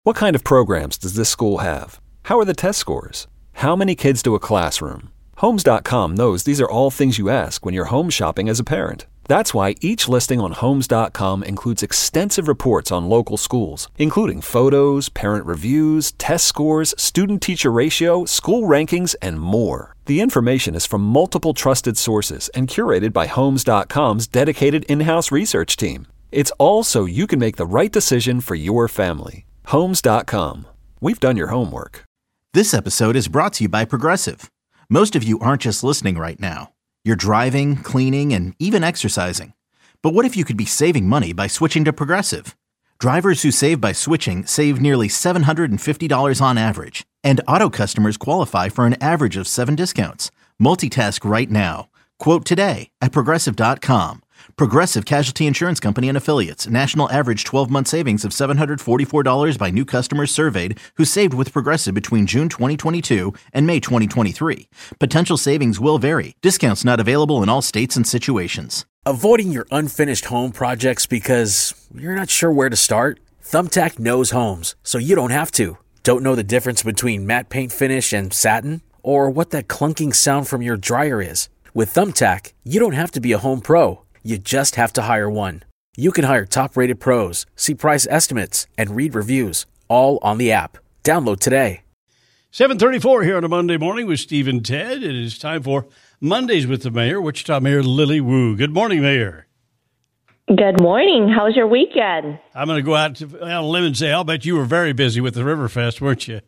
What kind of programs does this school have? How are the test scores? How many kids do a classroom? Homes.com knows these are all things you ask when you're home shopping as a parent. That's why each listing on Homes.com includes extensive reports on local schools, including photos, parent reviews, test scores, student-teacher ratio, school rankings, and more. The information is from multiple trusted sources and curated by Homes.com's dedicated in-house research team. It's all so you can make the right decision for your family. Homes.com. We've done your homework. This episode is brought to you by Progressive. Most of you aren't just listening right now. You're driving, cleaning, and even exercising. But what if you could be saving money by switching to Progressive? Drivers who save by switching save nearly $750 on average. And auto customers qualify for an average of 7 discounts. Multitask right now. Quote today at Progressive.com. Progressive Casualty Insurance Company and Affiliates. National average 12-month savings of $744 by new customers surveyed who saved with Progressive between June 2022 and May 2023. Potential savings will vary. Discounts not available in all states and situations. Avoiding your unfinished home projects because you're not sure where to start? Thumbtack knows homes, so you don't have to. Don't know the difference between matte paint finish and satin? Or what that clunking sound from your dryer is? With Thumbtack, you don't have to be a home pro. You just have to hire one. You can hire top-rated pros, see price estimates, and read reviews, all on the app. Download today. 7:34 here on a Monday morning with Steve and Ted. It is time for Mondays with the Mayor, Wichita Mayor Lily Wu. Good morning, Mayor. Good morning. How was your weekend? I'm going to go out on a limb and say I'll bet you were very busy with the Riverfest, weren't you?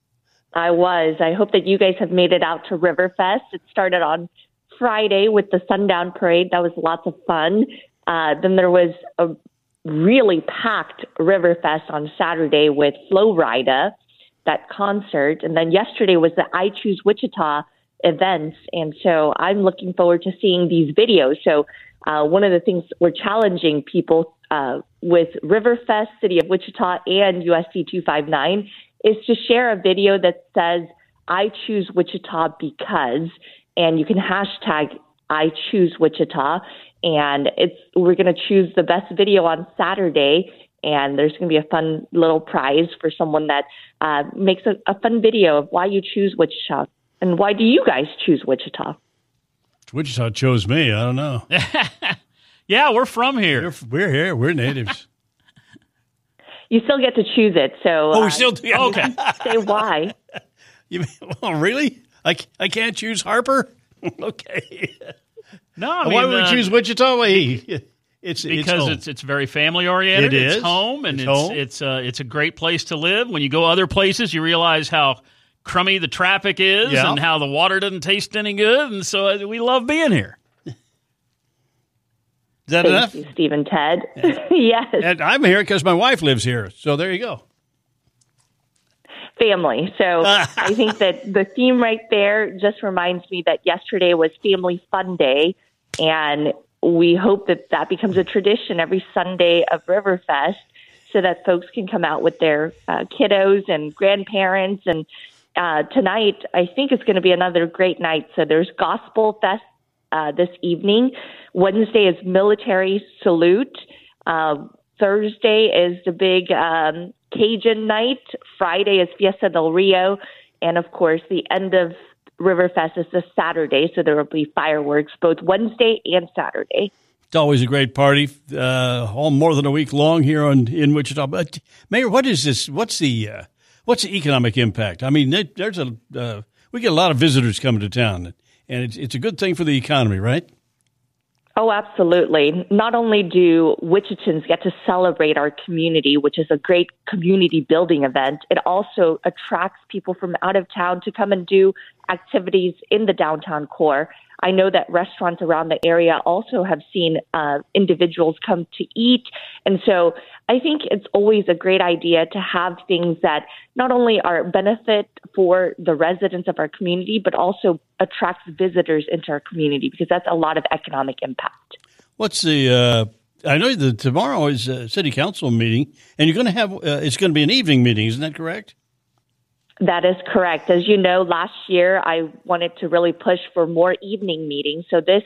I was. I hope that you guys have made it out to Riverfest. It started on Friday with the Sundown Parade. That was lots of fun. Then there was a really packed Riverfest on Saturday with Flo Rida, that concert. And then yesterday was the I Choose Wichita events. And so I'm looking forward to seeing these videos. So one of the things we're challenging people with Riverfest, City of Wichita, and USD 259 is to share a video that says, I choose Wichita because, and you can hashtag I choose Wichita, and we're going to choose the best video on Saturday, and there's going to be a fun little prize for someone that makes a fun video of why you choose Wichita. And why do you guys choose Wichita? Wichita chose me. I don't know. Yeah, we're from here. We're here. We're natives. You still get to choose it. So we still do. Okay. Say why. Really? I can't choose Harper? Okay. No, I mean, why would we choose Wichita? It's very family oriented. It is. It's home, and it's it's a great place to live. When you go other places, you realize how crummy the traffic is and how the water doesn't taste any good, and so we love being here. Is that enough? Thank you, Steve and Ted. Yes. And I'm here because my wife lives here, so there you go. Family. So I think that the theme right there just reminds me that yesterday was Family Fun Day, and we hope that that becomes a tradition every Sunday of Riverfest so that folks can come out with their kiddos and grandparents. And tonight, I think it's going to be another great night. So there's Gospel Fest this evening. Wednesday is Military Salute. Thursday is the big Cajun night. Friday is Fiesta del Rio. And, of course, the end of Riverfest is this Saturday, so there will be fireworks both Wednesday and Saturday. It's always a great party, all more than a week long here in Wichita. But, Mayor, what is this? What's the economic impact? I mean, we get a lot of visitors coming to town, and it's a good thing for the economy, right? Oh, absolutely. Not only do Wichitans get to celebrate our community, which is a great community building event, it also attracts people from out of town to come and do activities in the downtown core. I know that restaurants around the area also have seen individuals come to eat. And so I think it's always a great idea to have things that not only are a benefit for the residents of our community, but also attracts visitors into our community, because that's a lot of economic impact. What's the I know that tomorrow is a city council meeting, and you're going to have it's going to be an evening meeting. Isn't that correct? That is correct. As you know, last year I wanted to really push for more evening meetings. So this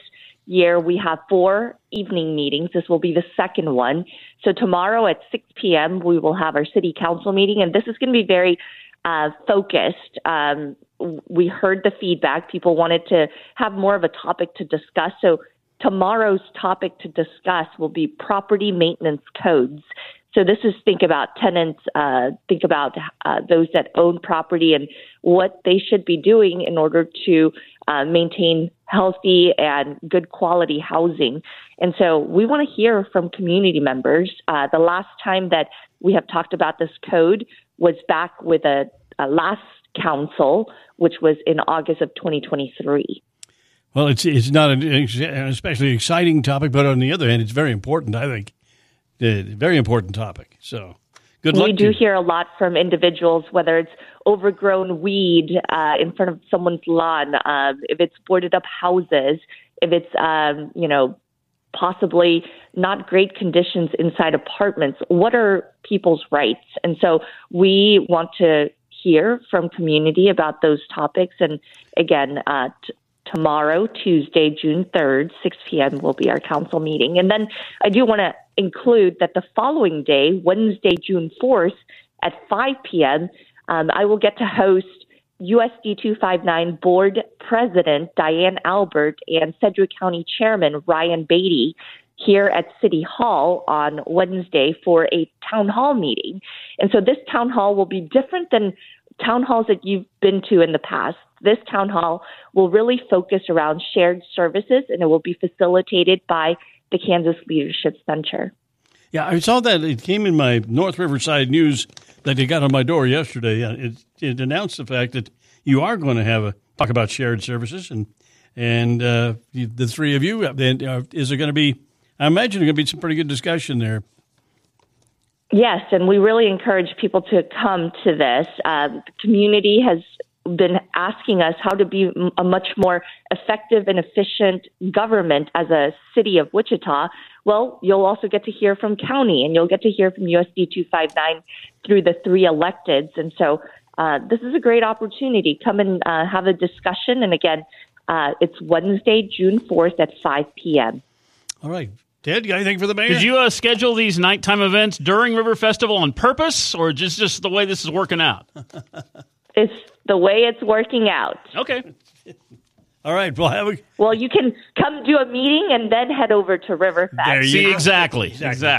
year, we have 4 evening meetings. This will be the second one. So tomorrow at 6 p.m., we will have our city council meeting, and this is going to be very focused. We heard the feedback. People wanted to have more of a topic to discuss. So tomorrow's topic to discuss will be property maintenance codes. So this is think about tenants, think about those that own property and what they should be doing in order to maintain healthy and good quality housing. And so we want to hear from community members. The last time that we have talked about this code was back with a last council, which was in August of 2023. Well, it's not an especially exciting topic, but on the other hand, it's very important, I think. Very important topic. So good luck. We do hear a lot from individuals, whether it's overgrown weed in front of someone's lawn, if it's boarded up houses, if it's, possibly not great conditions inside apartments. What are people's rights? And so we want to hear from community about those topics. And again, tomorrow, Tuesday, June 3rd, 6 p.m. will be our council meeting. And then I do want to include that the following day, Wednesday, June 4th at 5 p.m., I will get to host USD 259 Board President Diane Albert and Sedgwick County Chairman Ryan Beatty here at City Hall on Wednesday for a town hall meeting. And so this town hall will be different than town halls that you've been to in the past. This town hall will really focus around shared services, and it will be facilitated by the Kansas Leadership Center. Yeah, I saw that. It came in my North Riverside News that they got on my door yesterday. It announced the fact that you are going to have talk about shared services, and the three of you. Is there going to be? I imagine there's going to be some pretty good discussion there. Yes, and we really encourage people to come to this. The community has been asking us how to be a much more effective and efficient government as a city of Wichita. Well, you'll also get to hear from county, and you'll get to hear from USD 259 through the 3 electeds. And so this is a great opportunity. Come and have a discussion. And again, it's Wednesday, June 4th at 5 p.m. All right. Ted, you got anything for the mayor? Did you schedule these nighttime events during River Festival on purpose, or just the way this is working out? It's the way it's working out. Okay. All right. Well, you can come do a meeting and then head over to River Fest. There you go. Exactly.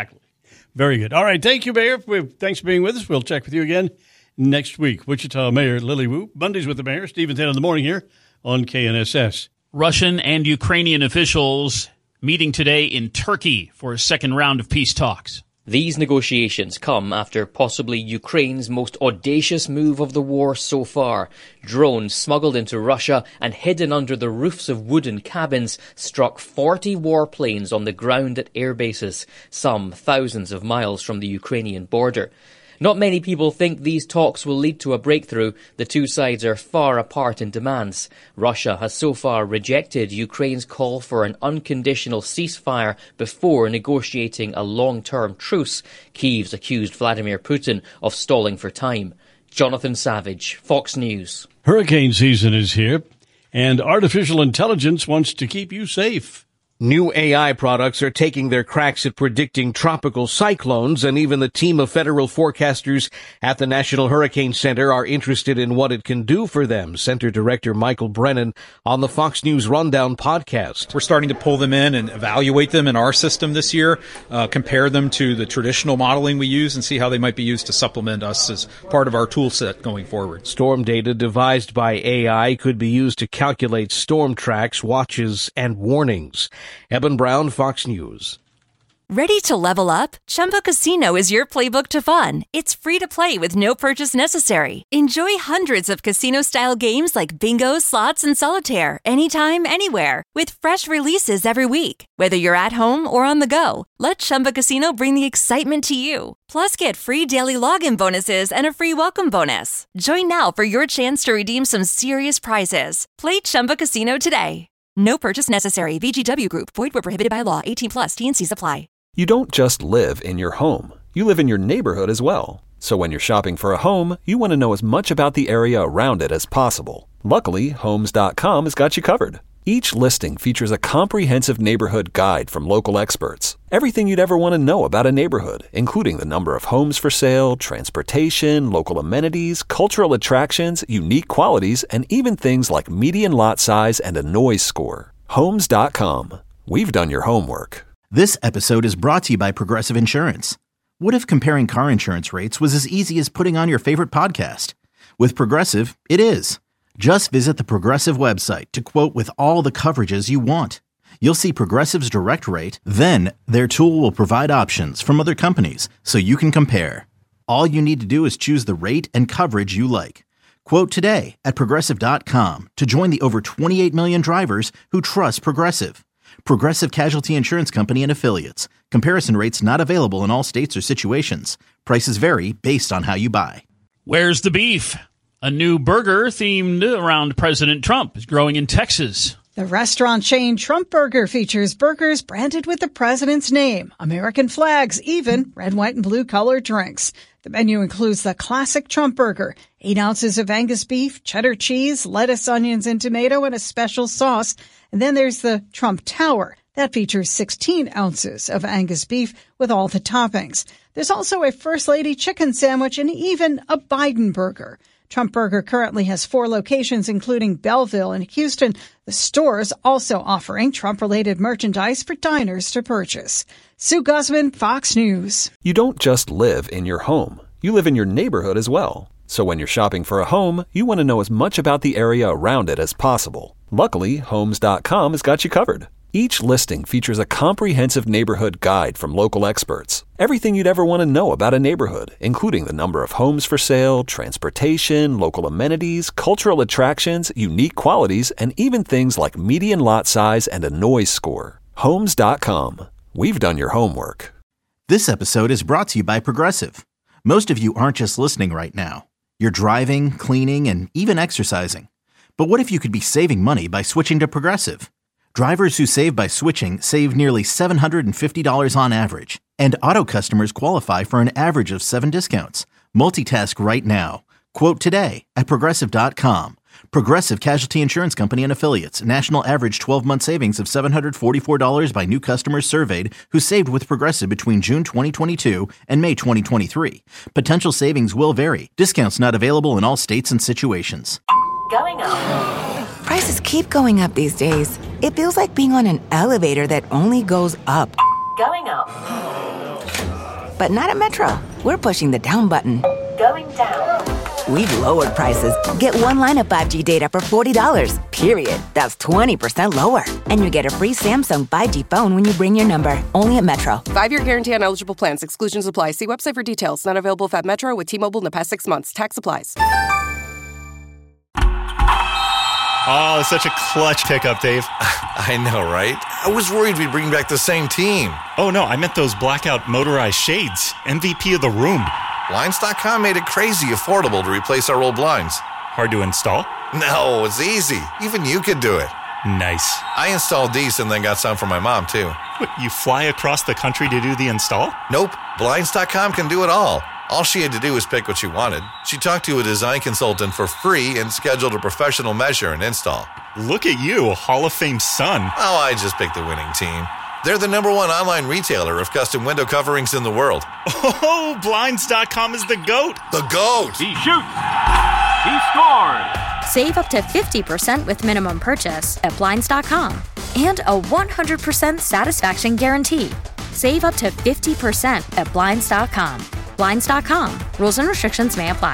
Very good. All right. Thank you, Mayor. Thanks for being with us. We'll check with you again next week. Wichita Mayor Lily Wu. Mondays with the Mayor. Stephen 10 in the morning here on KNSS. Russian and Ukrainian officials meeting today in Turkey for a second round of peace talks. These negotiations come after possibly Ukraine's most audacious move of the war so far. Drones smuggled into Russia and hidden under the roofs of wooden cabins struck 40 warplanes on the ground at air bases, some thousands of miles from the Ukrainian border. Not many people think these talks will lead to a breakthrough. The two sides are far apart in demands. Russia has so far rejected Ukraine's call for an unconditional ceasefire before negotiating a long-term truce. Kyiv's accused Vladimir Putin of stalling for time. Jonathan Savage, Fox News. Hurricane season is here, and artificial intelligence wants to keep you safe. New AI products are taking their cracks at predicting tropical cyclones, and even the team of federal forecasters at the National Hurricane Center are interested in what it can do for them. Center Director Michael Brennan on the Fox News Rundown podcast. We're starting to pull them in and evaluate them in our system this year, compare them to the traditional modeling we use, and see how they might be used to supplement us as part of our tool set going forward. Storm data devised by AI could be used to calculate storm tracks, watches, and warnings. Eben Brown, Fox News. Ready to level up? Chumba Casino is your playbook to fun. It's free to play with no purchase necessary. Enjoy hundreds of casino-style games like bingo, slots, and solitaire anytime, anywhere. With fresh releases every week. Whether you're at home or on the go, let Chumba Casino bring the excitement to you. Plus, get free daily login bonuses and a free welcome bonus. Join now for your chance to redeem some serious prizes. Play Chumba Casino today. No purchase necessary. VGW Group. Void where prohibited by law. 18+. T&Cs apply. You don't just live in your home. You live in your neighborhood as well. So when you're shopping for a home, you want to know as much about the area around it as possible. Luckily, Homes.com has got you covered. Each listing features a comprehensive neighborhood guide from local experts. Everything you'd ever want to know about a neighborhood, including the number of homes for sale, transportation, local amenities, cultural attractions, unique qualities, and even things like median lot size and a noise score. Homes.com. We've done your homework. This episode is brought to you by Progressive Insurance. What if comparing car insurance rates was as easy as putting on your favorite podcast? With Progressive, it is. Just visit the Progressive website to quote with all the coverages you want. You'll see Progressive's direct rate, then their tool will provide options from other companies so you can compare. All you need to do is choose the rate and coverage you like. Quote today at Progressive.com to join the over 28 million drivers who trust Progressive. Progressive Casualty Insurance Company and Affiliates. Comparison rates not available in all states or situations. Prices vary based on how you buy. Where's the beef? A new burger themed around President Trump is growing in Texas. The restaurant chain Trump Burger features burgers branded with the president's name, American flags, even red, white, and blue colored drinks. The menu includes the classic Trump Burger, 8 ounces of Angus beef, cheddar cheese, lettuce, onions, and tomato, and a special sauce. And then there's the Trump Tower. That features 16 ounces of Angus beef with all the toppings. There's also a First Lady chicken sandwich and even a Biden burger. Trump Burger currently has 4 locations, including Belleville and Houston. The store is also offering Trump-related merchandise for diners to purchase. Sue Guzman, Fox News. You don't just live in your home. You live in your neighborhood as well. So when you're shopping for a home, you want to know as much about the area around it as possible. Luckily, Homes.com has got you covered. Each listing features a comprehensive neighborhood guide from local experts. Everything you'd ever want to know about a neighborhood, including the number of homes for sale, transportation, local amenities, cultural attractions, unique qualities, and even things like median lot size and a noise score. Homes.com. We've done your homework. This episode is brought to you by Progressive. Most of you aren't just listening right now. You're driving, cleaning, and even exercising. But what if you could be saving money by switching to Progressive? Drivers who save by switching save nearly $750 on average, and auto customers qualify for an average of 7 discounts. Multitask right now. Quote today at Progressive.com. Progressive Casualty Insurance Company and Affiliates. National average 12-month savings of $744 by new customers surveyed who saved with Progressive between June 2022 and May 2023. Potential savings will vary. Discounts not available in all states and situations. Going up. Prices keep going up these days. It feels like being on an elevator that only goes up. Going up. But not at Metro. We're pushing the down button. Going down. We've lowered prices. Get one line of 5G data for $40, period. That's 20% lower. And you get a free Samsung 5G phone when you bring your number. Only at Metro. 5-year guarantee on eligible plans. Exclusions apply. See website for details. Not available at Metro with T-Mobile in the past 6 months. Tax applies. Oh, such a clutch pickup, Dave. I know, right? I was worried we'd bring back the same team. Oh, no, I meant those blackout motorized shades. MVP of the room. Blinds.com made it crazy affordable to replace our old blinds. Hard to install? No, it's easy. Even you could do it. Nice. I installed these and then got some for my mom, too. What, you fly across the country to do the install? Nope. Blinds.com can do it all. All she had to do was pick what she wanted. She talked to a design consultant for free and scheduled a professional measure and install. Look at you, a Hall of Fame son. Oh, I just picked the winning team. They're the #1 online retailer of custom window coverings in the world. Oh, Blinds.com is the GOAT. The GOAT! He shoots! He scored! Save up to 50% with minimum purchase at Blinds.com. And a 100% satisfaction guarantee. Save up to 50% at Blinds.com. Blinds.com. Rules and restrictions may apply.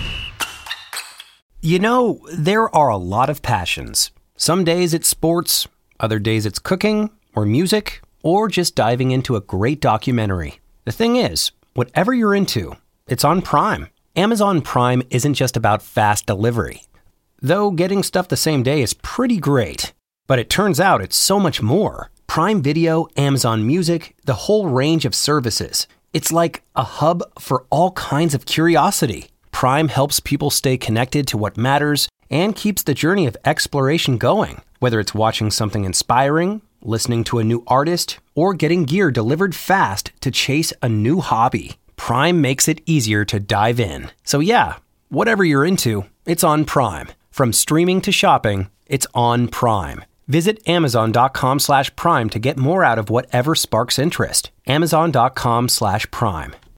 You know, there are a lot of passions. Some days it's sports, other days it's cooking, or music, or just diving into a great documentary. The thing is, whatever you're into, it's on Prime. Amazon Prime isn't just about fast delivery. Though getting stuff the same day is pretty great. But it turns out it's so much more. Prime Video, Amazon Music, the whole range of services. It's like a hub for all kinds of curiosity. Prime helps people stay connected to what matters and keeps the journey of exploration going. Whether it's watching something inspiring, listening to a new artist, or getting gear delivered fast to chase a new hobby, Prime makes it easier to dive in. So yeah, whatever you're into, it's on Prime. From streaming to shopping, it's on Prime. Visit Amazon.com/Prime to get more out of whatever sparks interest. Amazon.com/Prime.